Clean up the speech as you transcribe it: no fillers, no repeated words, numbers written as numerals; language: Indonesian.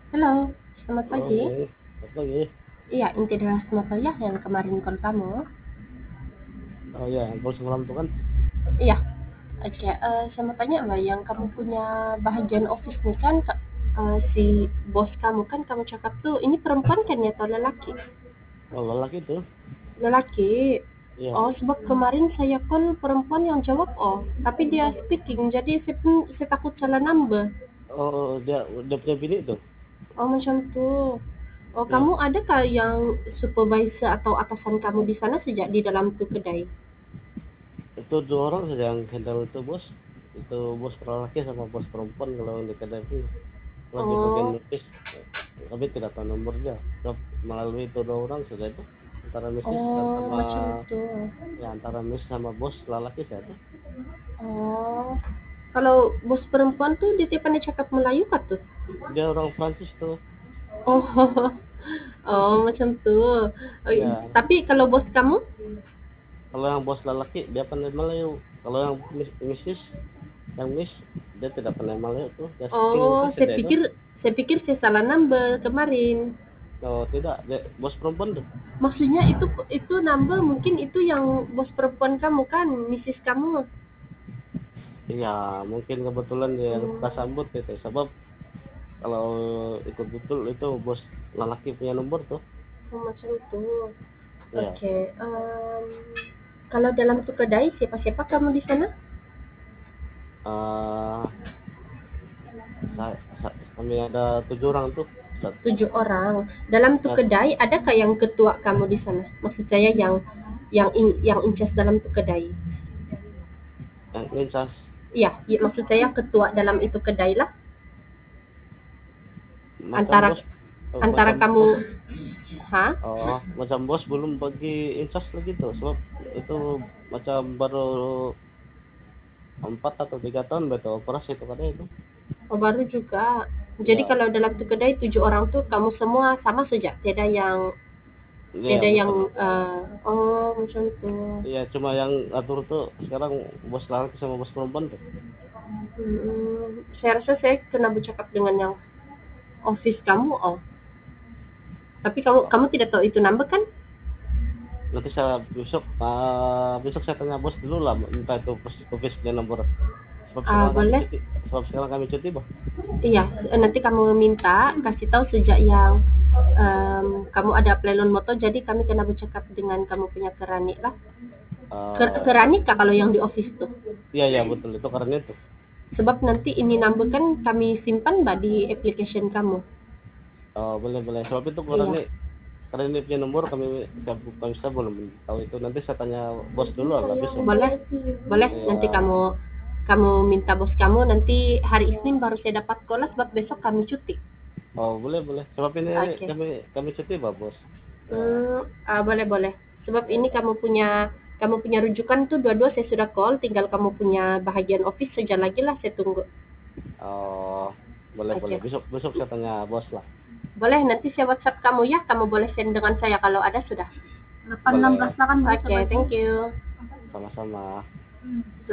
Halo, selamat pagi. Oke, selamat pagi. Iya, inti dari Moto ya yang kemarin call kamu. Oh ya, kalau semalam tuh kan, Iya, oke. Saya mau tanya Mbak, yang kamu punya bahagian office nih kan, si bos kamu kan kamu cakap tuh ini perempuan kan ya atau lelaki? oh lelaki tuh, Lelaki. ya, Oh, sebab kemarin saya call perempuan yang jawab oh, tapi dia speaking, jadi saya takut salah number. oh dia punya bini tuh, Oh, macam tuh. Oh, ya, kamu adakah yang supervisor atau atasan kamu di sana sejak di dalam tuh kedai? itu dua orang saja yang handle itu bos lelaki sama bos perempuan kalau yang di kedai itu, kalau di bagian Oh, notis, tapi tidak tahu nomornya, so, melalui itu dua orang sudah itu, antara Mrs. dan oh, sama, macam itu. ya antara Miss sama bos lelaki saya tuh, Oh, kalau bos perempuan tuh dia tiap pandai cakap Melayu kah tuh? dia orang Prancis tuh, Oh, oh macam tuh. Oh, ya, tapi kalau bos kamu, kalau yang bos lelaki dia pandai Melayu, kalau yang Mrs. yang Miss dia tidak pandai Melayu tuh, dia speaking oh, English saja itu. saya pikir saya salah number kemarin. Oh tidak, bos perempuan tuh. Maksudnya itu number mungkin itu yang bos perempuan kamu kan, Mrs. kamu. Iya, mungkin kebetulan dia yang suka Hmm, sambut itu. Sebab kalau ikut betul itu bos lelaki punya nomor tuh. oh, macam itu. Ya, Oke. Kalau dalam tuh kedai siapa-siapa kamu di sana? eh kami ada 7 orang tuh. Sat- 7 orang. Dalam tuh ya, kedai, adakah yang ketua kamu di sana? Maksud saya yang in charge dalam tuh kedai. yang lincas Iya, ya, maksud saya ketua dalam itu kedai lah. macam Antara bos, antara macam kamu, bos, ha? macam bos belum bagi incas lagi tuh. Sebab itu macam baru 4 atau 3 tahun betul operasi itu kan itu. Oh, baru juga. Jadi Ya, kalau dalam tuh kedai 7 orang tuh kamu semua sama saja, ya tiada yang betul. oh macam itu. Iya, cuma yang atur tuh sekarang bos laki sama bos perempuan tuh. Saya rasa saya kena bercakap dengan yang office kamu oh. Tapi kamu Oh, kamu tidak tahu itu number kan? nanti saya besok saya tanya bos dulu lah, entah itu office punya nomor. Sebab sekarang kami Boleh. cuti, sebab sekarang kami cuti, bah. Iya, nanti kamu minta kasih tahu sejak yang kamu ada apply loan motor, jadi kami kena bercakap dengan kamu punya kerani lah. Ya, Kerani kah kalau yang di office tuh? iya iya betul itu karena itu. Sebab nanti ini number kan kami simpan mbak di application kamu. Oh, boleh boleh. Sebab itu Iya, karena ini punya nomor saya belum tahu itu. Nanti saya tanya bos dulu lah besok. boleh, boleh. Nanti Ya, kamu kamu minta bos kamu nanti hari Isnin baru saya dapat call lah, sebab besok kami cuti. oh boleh boleh. Sebab ini Oke. kami cuti, bah bos. Ya, Boleh boleh. Sebab ini kamu punya rujukan tuh dua-dua saya sudah call, tinggal kamu punya bahagian office saja lagi lah saya tunggu. oh boleh boleh. Oke. Besok besok saya tanya bos lah. Boleh nanti saya WhatsApp kamu ya, kamu boleh send dengan saya kalau ada sudah. 8.16 Boleh, lah kan. Oke, thank you. sama-sama.